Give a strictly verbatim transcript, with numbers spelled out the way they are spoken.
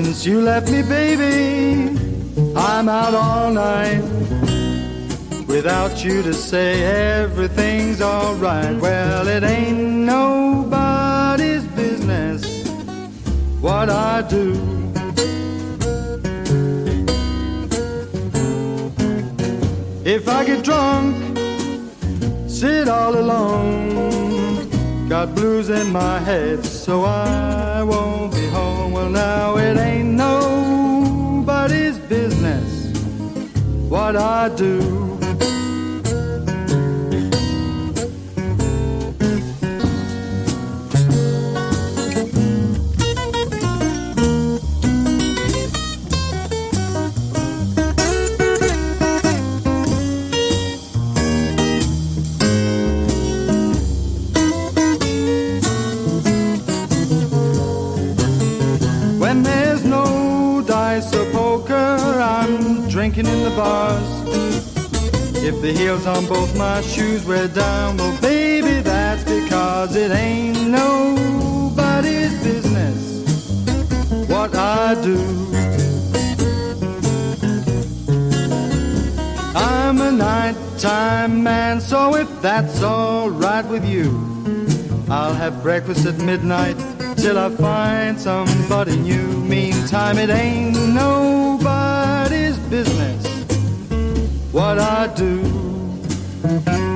Since you left me, baby, I'm out all night without you to say everything's alright. Well, it ain't nobody's business what I do. If I get drunk, sit all alone, got blues in my head, so I won't be home. Well, now it ain't nobody's business what I do. When there's no dice or poker, I'm drinking in the bars. If the heels on both my shoes wear down, well, baby, that's because it ain't nobody's business what I do. I'm a nighttime man, so if that's all right with you, I'll have breakfast at midnight till I find somebody new. Meantime, it ain't nobody's business what I do.